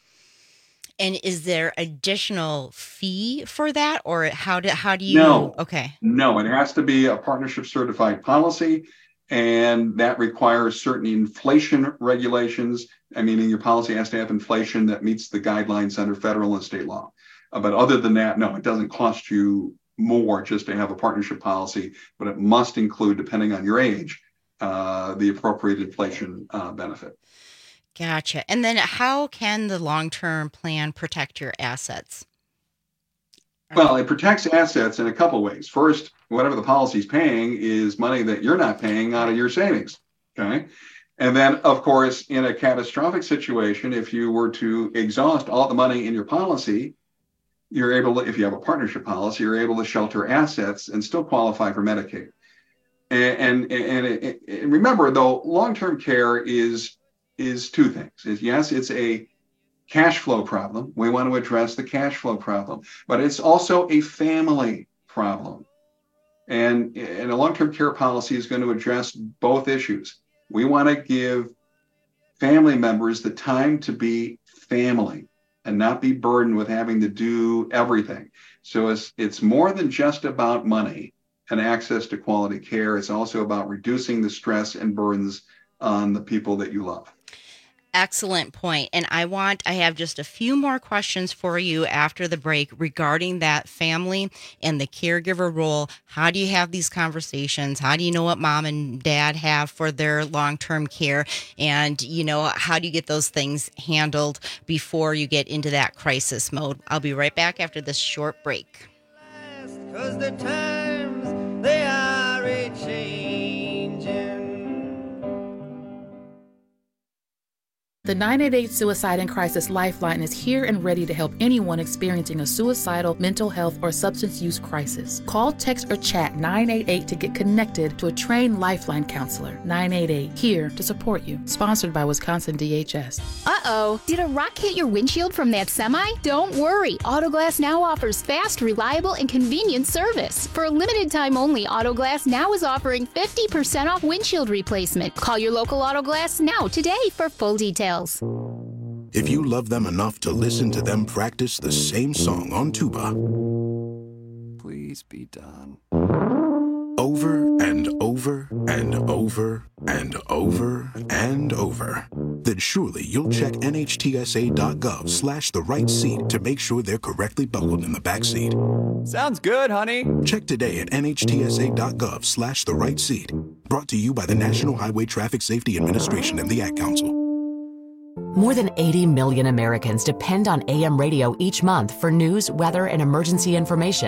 And is there additional fee for that, or how do you? No. Okay. No, it has to be a partnership certified policy, and that requires certain inflation regulations. Meaning your policy has to have inflation that meets the guidelines under federal and state law. But other than that, no, it doesn't cost you more just to have a partnership policy, but it must include, depending on your age, the appropriate inflation benefit. Gotcha. And then how can the long-term plan protect your assets? Well, it protects assets in a couple of ways. First, whatever the policy is paying is money that you're not paying out of your savings. Okay. And then, of course, in a catastrophic situation, if you were to exhaust all the money in your policy, you're able to, if you have a partnership policy, you're able to shelter assets and still qualify for Medicaid. And remember, though, long-term care is two things. Yes, it's a cash flow problem. We want to address the cash flow problem, but it's also a family problem. And a long-term care policy is going to address both issues. We want to give family members the time to be family and not be burdened with having to do everything. So it's more than just about money and access to quality care. It's also about reducing the stress and burdens on the people that you love. Excellent point. And I have just a few more questions for you after the break regarding that family and the caregiver role. How do you have these conversations? How do you know what mom and dad have for their long-term care? And, how do you get those things handled before you get into that crisis mode? I'll be right back after this short break. 'Cause the times, they are a-changin'. The 988 Suicide and Crisis Lifeline is here and ready to help anyone experiencing a suicidal, mental health, or substance use crisis. Call, text, or chat 988 to get connected to a trained Lifeline counselor. 988, here to support you. Sponsored by Wisconsin DHS. Uh-oh, did a rock hit your windshield from that semi? Don't worry, Autoglass Now offers fast, reliable, and convenient service. For a limited time only, Autoglass Now is offering 50% off windshield replacement. Call your local Autoglass Now today for full details. If you love them enough to listen to them practice the same song on tuba, please be done. Over and over and over and over and over, then surely you'll check NHTSA.gov/the right seat to make sure they're correctly buckled in the back seat. Sounds good, honey. Check today at NHTSA.gov/the right seat. Brought to you by the National Highway Traffic Safety Administration and the Ad Council. More than 80 million Americans depend on AM radio each month for news, weather, and emergency information.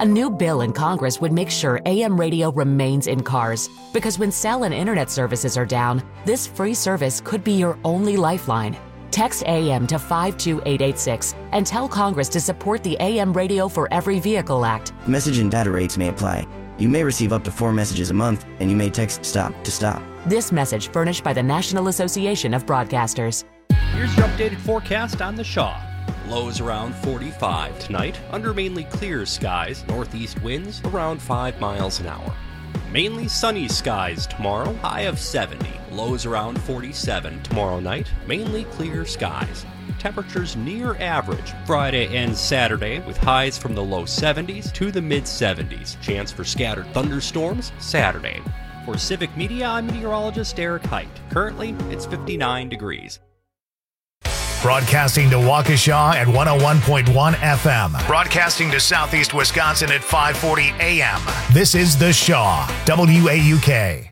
A new bill in Congress would make sure AM radio remains in cars, because when cell and internet services are down, this free service could be your only lifeline. Text AM to 52886 and tell Congress to support the AM Radio for Every Vehicle Act. Message and data rates may apply. You may receive up to 4 messages a month, and you may text STOP to stop. This message furnished by the National Association of Broadcasters. Here's your updated forecast on the Shaw. Lows around 45 tonight, under mainly clear skies, northeast winds around 5 miles an hour. Mainly sunny skies tomorrow, high of 70. Lows around 47 tomorrow night, mainly clear skies. Temperatures near average Friday and Saturday, with highs from the low 70s to the mid 70s. Chance for scattered thunderstorms Saturday. For Civic Media, I'm meteorologist Eric Height. Currently, it's 59 degrees. Broadcasting to Waukesha at 101.1 FM. Broadcasting to Southeast Wisconsin at 540 AM. This is The Shaw, WAUK.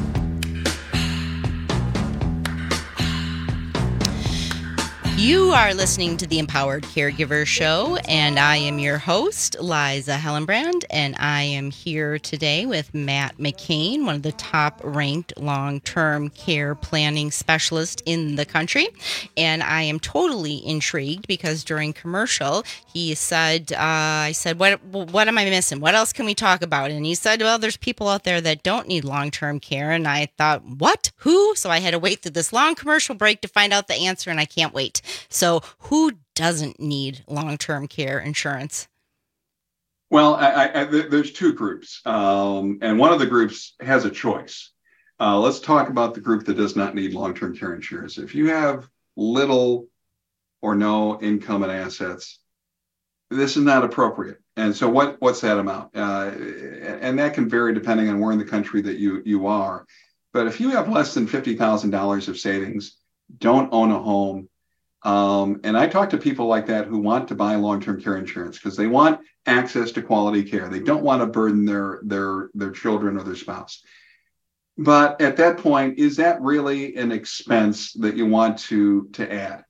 You are listening to the Empowered Caregiver Show, and I am your host, Liza Hellenbrand, and I am here today with Matt McCain, one of the top-ranked long-term care planning specialists in the country. And I am totally intrigued because during commercial, he said, I said, what am I missing? What else can we talk about? And he said, well, there's people out there that don't need long-term care. And I thought, what? Who? So I had to wait through this long commercial break to find out the answer, and I can't wait. So who doesn't need long-term care insurance? Well, there's two groups, and one of the groups has a choice. Let's talk about the group that does not need long-term care insurance. If you have little or no income and assets, this is not appropriate. And so what's that amount? And that can vary depending on where in the country that you are. But if you have less than $50,000 of savings, don't own a home, and I talk to people like that who want to buy long-term care insurance because they want access to quality care. They don't want to burden their children or their spouse. But at that point, is that really an expense that you want to add?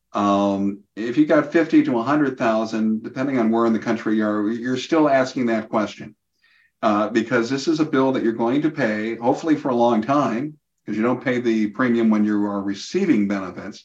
If you got 50 to 100,000, depending on where in the country you are, you're still asking that question because this is a bill that you're going to pay, hopefully for a long time, because you don't pay the premium when you are receiving benefits.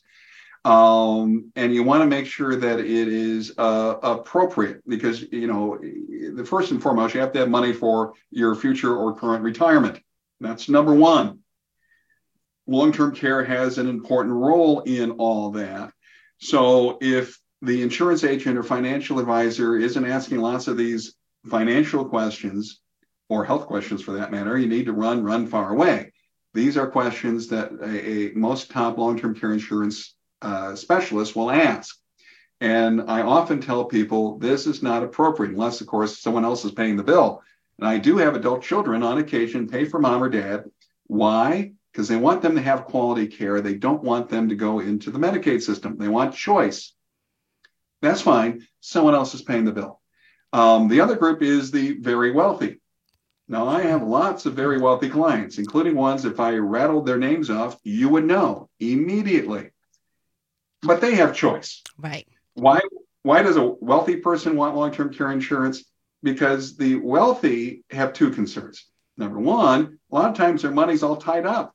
And you want to make sure that it is appropriate because, the first and foremost, you have to have money for your future or current retirement. That's number one. Long-term care has an important role in all that. So if the insurance agent or financial advisor isn't asking lots of these financial questions or health questions for that matter, you need to run far away. These are questions that most top long-term care insurance specialists will ask. And I often tell people this is not appropriate unless, of course, someone else is paying the bill. And I do have adult children on occasion pay for mom or dad. Why? Because they want them to have quality care. They don't want them to go into the Medicaid system. They want choice. That's fine. Someone else is paying the bill. The other group is the very wealthy. Now, I have lots of very wealthy clients, including ones, if I rattled their names off, you would know immediately. But they have choice. Right. Why does a wealthy person want long-term care insurance? Because the wealthy have two concerns. Number one, a lot of times their money's all tied up.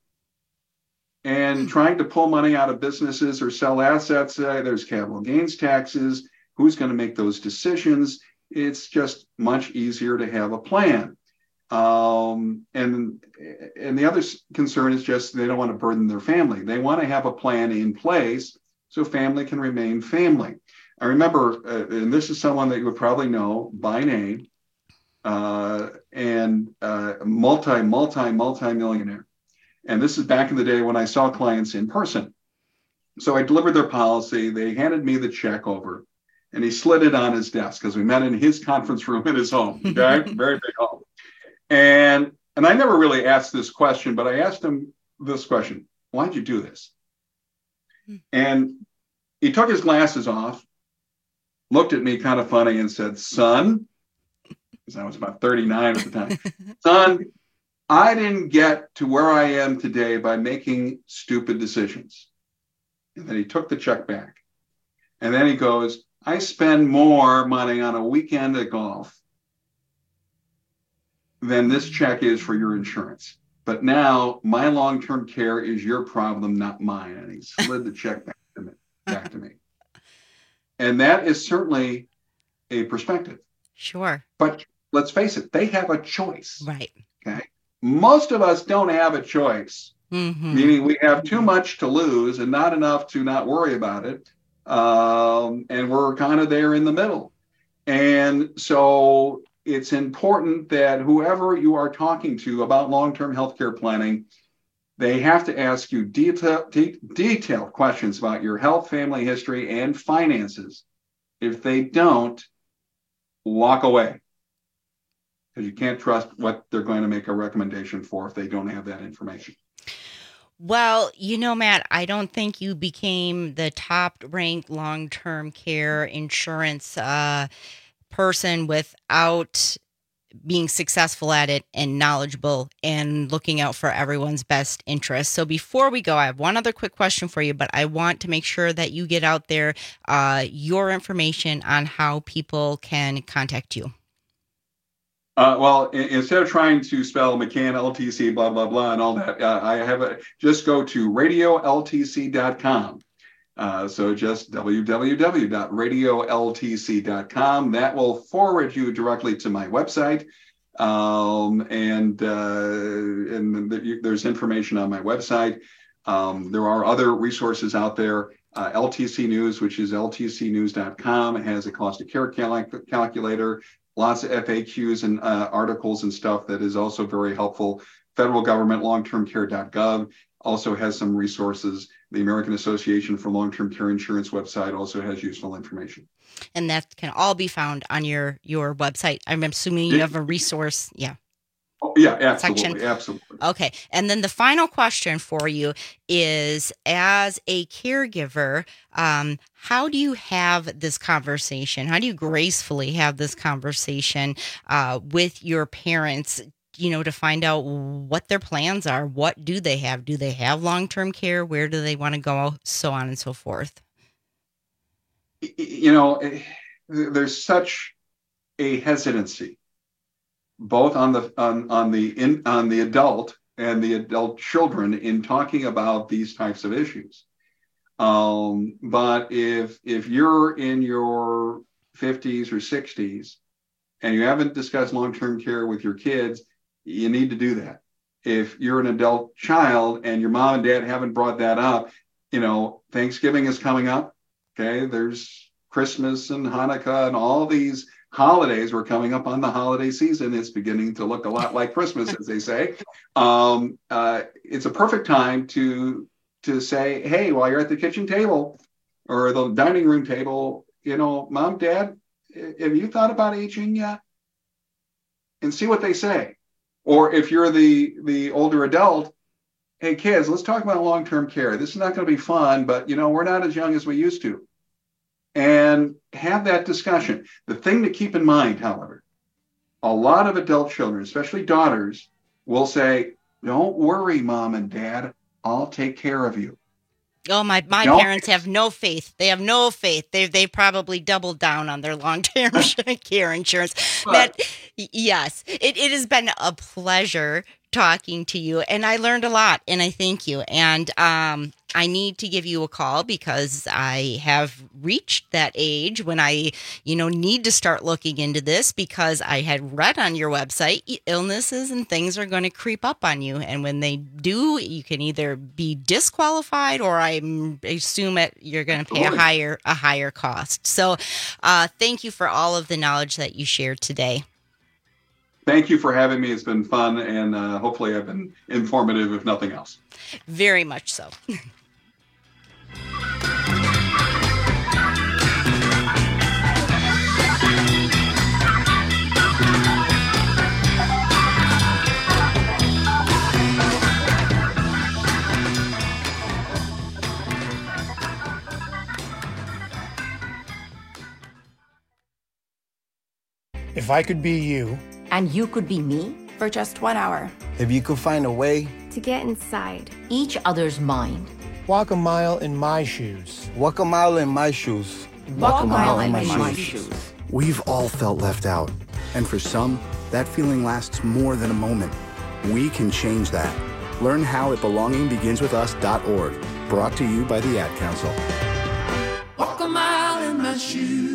And trying to pull money out of businesses or sell assets, there's capital gains taxes. Who's going to make those decisions? It's just much easier to have a plan. And the other concern is just they don't want to burden their family. They want to have a plan in place so family can remain family. I remember, and this is someone that you would probably know by name, and multi-millionaire. And this is back in the day when I saw clients in person. So I delivered their policy. They handed me the check over, and he slid it on his desk because we met in his conference room in his home. Okay, very big home. And I never really asked this question, but I asked him this question: why'd you do this? And he took his glasses off, looked at me kind of funny and said, son, because I was about 39 at the time, son, I didn't get to where I am today by making stupid decisions. And then he took the check back. And then he goes, I spend more money on a weekend at golf then this check is for your insurance. But now my long-term care is your problem, not mine. And he slid the check back to me. And that is certainly a perspective. Sure. But let's face it, they have a choice. Right. Okay. Most of us don't have a choice, meaning we have too much to lose and not enough to not worry about it. And we're kind of there in the middle. And so it's important that whoever you are talking to about long-term healthcare planning, they have to ask you detailed questions about your health, family history, and finances. If they don't, walk away, because you can't trust what they're going to make a recommendation for if they don't have that information. Well, Matt, I don't think you became the top-ranked long-term care insurance person without being successful at it and knowledgeable and looking out for everyone's best interests. So before we go, I have one other quick question for you, but I want to make sure that you get out there your information on how people can contact you. Well, instead of trying to spell McCann, LTC, blah, blah, blah, and all that, just go to radioltc.com. So just www.radioltc.com. That will forward you directly to my website. And there's information on my website. There are other resources out there. LTC News, which is ltcnews.com, has a cost of care calculator, lots of FAQs and articles and stuff that is also very helpful. Federal government longtermcare.gov also has some resources. The American Association for Long-Term Care Insurance website also has useful information. And that can all be found on your website. I'm assuming you have a resource. Yeah. Oh, yeah, absolutely. Section. Absolutely. Okay. And then the final question for you is, as a caregiver, how do you have this conversation? How do you gracefully have this conversation with your parents, to find out what their plans are? What do they have? Do they have long-term care? Where do they want to go? So on and so forth. There's such a hesitancy, both on the adult and the adult children, in talking about these types of issues. But if you're in your 50s or 60s and you haven't discussed long-term care with your kids, you need to do that. If you're an adult child and your mom and dad haven't brought that up, Thanksgiving is coming up. Okay, there's Christmas and Hanukkah and all these holidays. We're coming up on the holiday season. It's beginning to look a lot like Christmas, as they say. It's a perfect time to say, hey, while you're at the kitchen table or the dining room table, Mom, Dad, have you thought about aging yet? And see what they say. Or if you're the older adult, hey, kids, let's talk about long-term care. This is not going to be fun, but, we're not as young as we used to. And have that discussion. The thing to keep in mind, however, a lot of adult children, especially daughters, will say, don't worry, Mom and Dad, I'll take care of you. Oh, my parents have no faith. They have no faith. They probably doubled down on their long-term care insurance. But yes, it has been a pleasure talking to you, and I learned a lot, and I thank you. And I need to give you a call because I have reached that age when I, need to start looking into this, because I had read on your website illnesses and things are going to creep up on you. And when they do, you can either be disqualified or I assume you're going to pay a higher cost. So thank you for all of the knowledge that you shared today. Thank you for having me. It's been fun, and hopefully I've been informative, if nothing else. Very much so. If I could be you, and you could be me, for just 1 hour. If you could find a way to get inside each other's mind. Walk a mile in my shoes. Walk a mile in my shoes. Walk a mile in my shoes. We've all felt left out. And for some, that feeling lasts more than a moment. We can change that. Learn how at belongingbeginswithus.org. Brought to you by the Ad Council. Walk a mile in my shoes.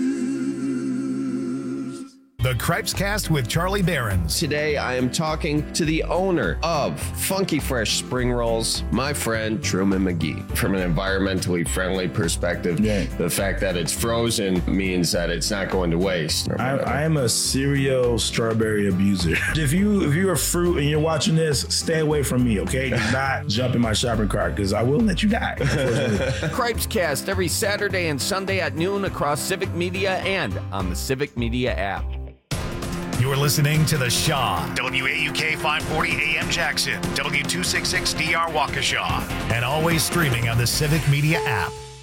The Cripes Cast with Charlie Behrens. Today, I am talking to the owner of Funky Fresh Spring Rolls, my friend Truman McGee. From an environmentally friendly perspective, the fact that it's frozen means that it's not going to waste. I am a serial strawberry abuser. If you're a fruit and you're watching this, stay away from me, okay? Do not jump in my shopping cart because I will let you die. Cripes Cast every Saturday and Sunday at noon across Civic Media and on the Civic Media app. You're listening to The Shaw, WAUK 540 AM Jackson, W266DR Waukesha, and always streaming on the Civic Media app.